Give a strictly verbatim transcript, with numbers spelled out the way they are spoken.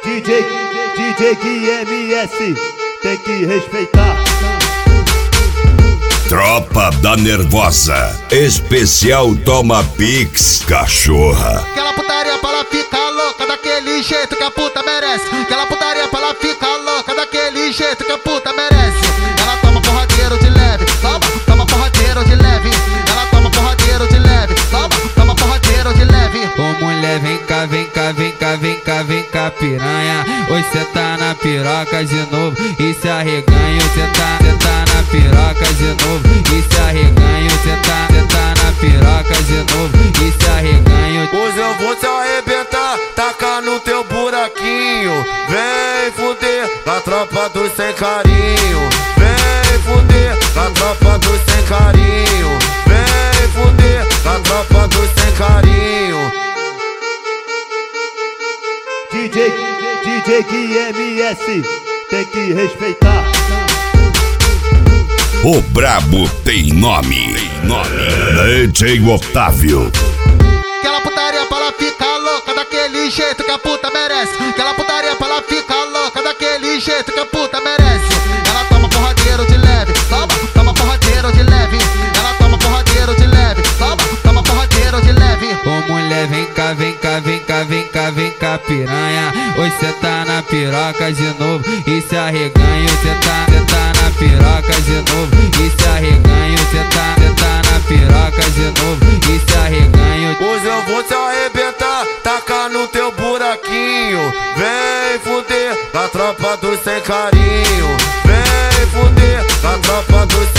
D J, D J Gui M S, tem que respeitar. Tropa da Nervosa, especial Toma Pix, cachorra. Aquela putaria pra ela ficar louca daquele jeito que a puta merece. Aquela putaria pra ela ficar louca daquele jeito que a puta merece. Ela toma porradeiro de leve, toma, toma porradeiro de leve. Ela toma porradeiro de leve, toma, toma porradeiro de leve. Ô mulher, vem cá, vem cá, vem cá, vem cá, vem cá, piranha. Hoje cê tá na piroca de novo e se arreganha. Cê tá, cê tá na piroca de novo e se arreganha. Cê tá, cê tá na piroca de novo e se arreganha. Hoje eu vou te arrebentar, tacar no teu buraquinho. Vem fuder na tropa dos sem carinho. Vem fuder na tropa dos sem carinho. Vem fuder na tropa dos sem carinho. D J, D J Gui M S, tem que respeitar. O brabo tem nome, tem nome. D J Otávio. Aquela putaria pra ela ficar louca daquele jeito que a puta merece. Aquela putaria pra ela ficar louca daquele jeito que a puta merece. Ela toma porradeiro de leve, toma, toma porradeiro de leve. Ela toma porradeiro de leve, toma, toma porradeiro de leve. Ô mulher, vem cá, vem cá, vem cá, vem cá, vem cá, piranha. Hoje cê tá na piroca de novo e se arreganha. Cê tá, cê tá na piroca de novo e se arreganha. Cê tá, cê tá na piroca de novo e se arreganha. Hoje eu vou te arrebentar, tacar no teu buraquinho. Vem fuder na tropa dos sem carinho. Vem fuder na tropa dos